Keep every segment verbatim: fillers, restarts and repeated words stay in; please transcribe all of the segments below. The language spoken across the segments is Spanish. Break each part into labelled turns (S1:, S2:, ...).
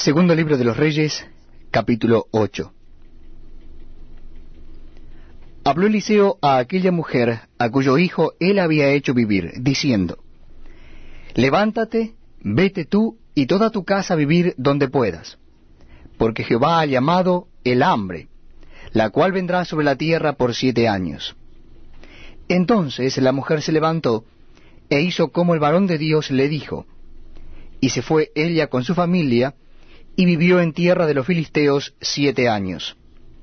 S1: Segundo libro de los Reyes, capítulo ocho. Habló Eliseo a aquella mujer a cuyo hijo él había hecho vivir, diciendo: Levántate, vete tú y toda tu casa a vivir donde puedas, porque Jehová ha llamado el hambre, la cual vendrá sobre la tierra por siete años. Entonces la mujer se levantó e hizo como el varón de Dios le dijo, y se fue ella con su familia, y vivió en tierra de los filisteos siete años.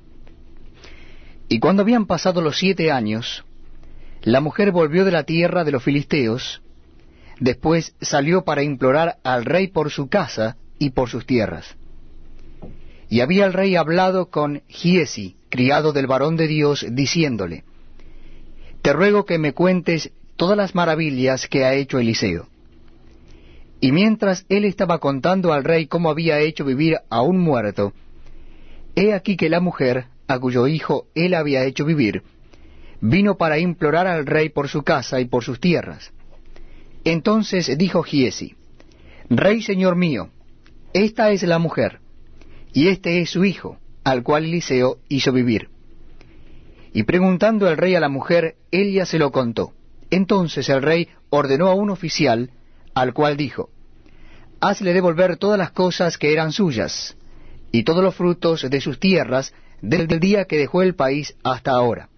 S1: Y cuando habían pasado los siete años, la mujer volvió de la tierra de los filisteos, después salió para implorar al rey por su casa y por sus tierras. Y había el rey hablado con Giesi, criado del varón de Dios, diciéndole: Te ruego que me cuentes todas las maravillas que ha hecho Eliseo. Y mientras él estaba contando al rey cómo había hecho vivir a un muerto, he aquí que la mujer, a cuyo hijo él había hecho vivir, vino para implorar al rey por su casa y por sus tierras. Entonces dijo Giesi: Rey señor mío, esta es la mujer, y este es su hijo, al cual Eliseo hizo vivir. Y preguntando el rey a la mujer, ella se lo contó. Entonces el rey ordenó a un oficial, al cual dijo: Hazle devolver todas las cosas que eran suyas, y todos los frutos de sus tierras, desde el día que dejó el país hasta ahora.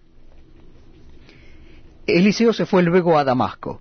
S1: Eliseo se fue luego a Damasco,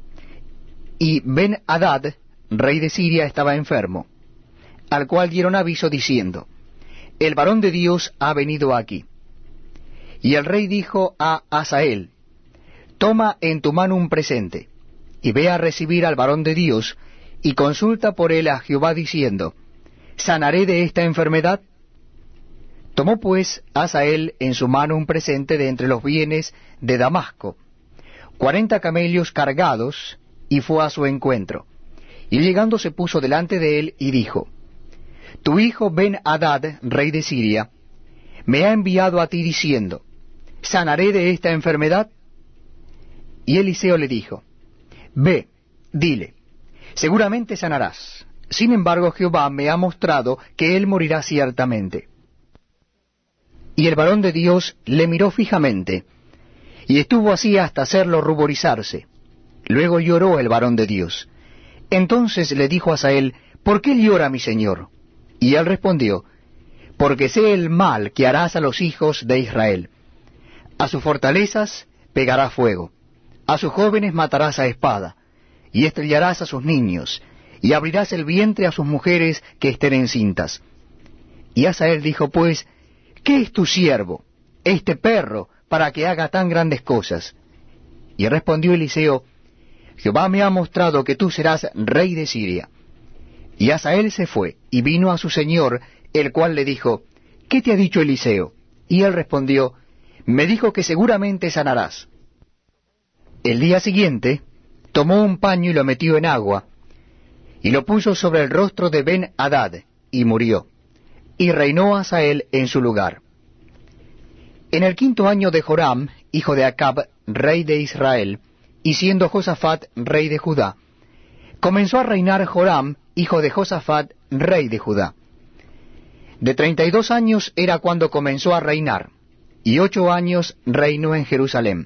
S1: y Ben-Hadad, rey de Siria, estaba enfermo, al cual dieron aviso diciendo: El varón de Dios ha venido aquí. Y el rey dijo a Hazael: Toma en tu mano un presente, y ve a recibir al varón de Dios, y consulta por él a Jehová diciendo: ¿Sanaré de esta enfermedad? Tomó pues Hazael en su mano un presente de entre los bienes de Damasco, cuarenta camellos cargados, y fue a su encuentro. Y llegando se puso delante de él y dijo: Tu hijo Ben-Hadad, rey de Siria, me ha enviado a ti diciendo: ¿Sanaré de esta enfermedad? Y Eliseo le dijo: Ve, dile, seguramente sanarás. Sin embargo, Jehová me ha mostrado que él morirá ciertamente. Y el varón de Dios le miró fijamente, y estuvo así hasta hacerlo ruborizarse. Luego lloró el varón de Dios. Entonces le dijo a Hazael: ¿Por qué llora mi señor? Y él respondió: Porque sé el mal que harás a los hijos de Israel. A sus fortalezas pegará fuego, a sus jóvenes matarás a espada, y estrellarás a sus niños, y abrirás el vientre a sus mujeres que estén encintas. Y Hazael dijo: Pues, ¿qué es tu siervo, este perro, para que haga tan grandes cosas? Y respondió Eliseo: Jehová me ha mostrado que tú serás rey de Siria. Y Hazael se fue, y vino a su señor, el cual le dijo: ¿Qué te ha dicho Eliseo? Y él respondió: Me dijo que seguramente sanarás. El día siguiente tomó un paño y lo metió en agua, y lo puso sobre el rostro de Ben-Hadad, y murió. Y reinó Hazael en su lugar. En el quinto año de Joram, hijo de Acab, rey de Israel, y siendo Josafat rey de Judá, comenzó a reinar Joram, hijo de Josafat, rey de Judá. De treinta y dos años era cuando comenzó a reinar, y ocho años reinó en Jerusalén.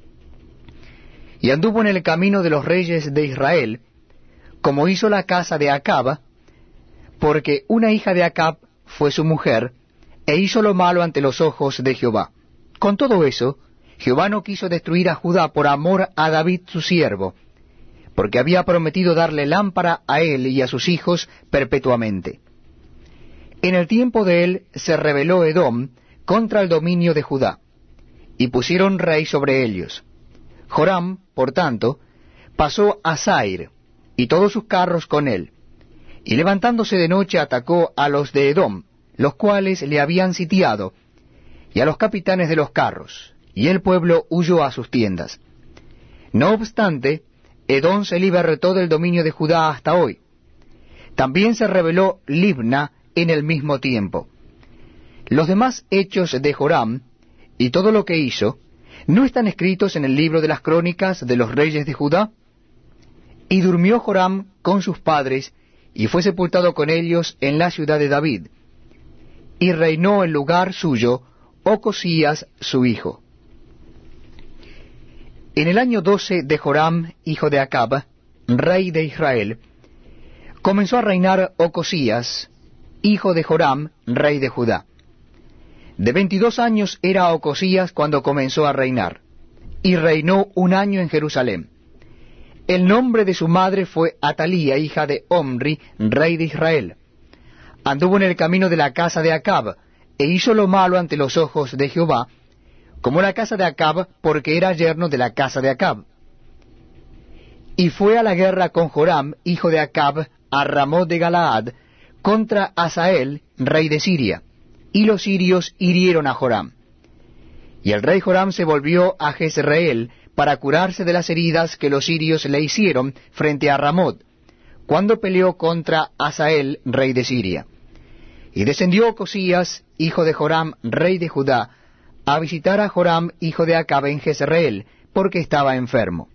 S1: Y anduvo en el camino de los reyes de Israel, como hizo la casa de Acab, porque una hija de Acab fue su mujer, e hizo lo malo ante los ojos de Jehová. Con todo eso, Jehová no quiso destruir a Judá por amor a David su siervo, porque había prometido darle lámpara a él y a sus hijos perpetuamente. En el tiempo de él se rebeló Edom contra el dominio de Judá, y pusieron rey sobre ellos. Joram, por tanto, pasó a Zair, y todos sus carros con él, y levantándose de noche atacó a los de Edom, los cuales le habían sitiado, y a los capitanes de los carros, y el pueblo huyó a sus tiendas. No obstante, Edom se libertó del dominio de Judá hasta hoy. También se rebeló Libna en el mismo tiempo. Los demás hechos de Joram, y todo lo que hizo, ¿no están escritos en el libro de las crónicas de los reyes de Judá? Y durmió Joram con sus padres, y fue sepultado con ellos en la ciudad de David, y reinó en lugar suyo Ocosías su hijo. En el año doce de Joram, hijo de Acab, rey de Israel, comenzó a reinar Ocosías, hijo de Joram, rey de Judá. De veintidós años era Ocosías cuando comenzó a reinar, y reinó un año en Jerusalén. El nombre de su madre fue Atalía, hija de Omri, rey de Israel. Anduvo en el camino de la casa de Acab, e hizo lo malo ante los ojos de Jehová, como la casa de Acab, porque era yerno de la casa de Acab. Y fue a la guerra con Joram, hijo de Acab, a Ramot de Galaad, contra Hazael, rey de Siria, y los sirios hirieron a Joram. Y el rey Joram se volvió a Jezreel para curarse de las heridas que los sirios le hicieron frente a Ramot, cuando peleó contra Hazael, rey de Siria. Y descendió Ocosías, hijo de Joram, rey de Judá, a visitar a Joram, hijo de Acab, en Jezreel, porque estaba enfermo.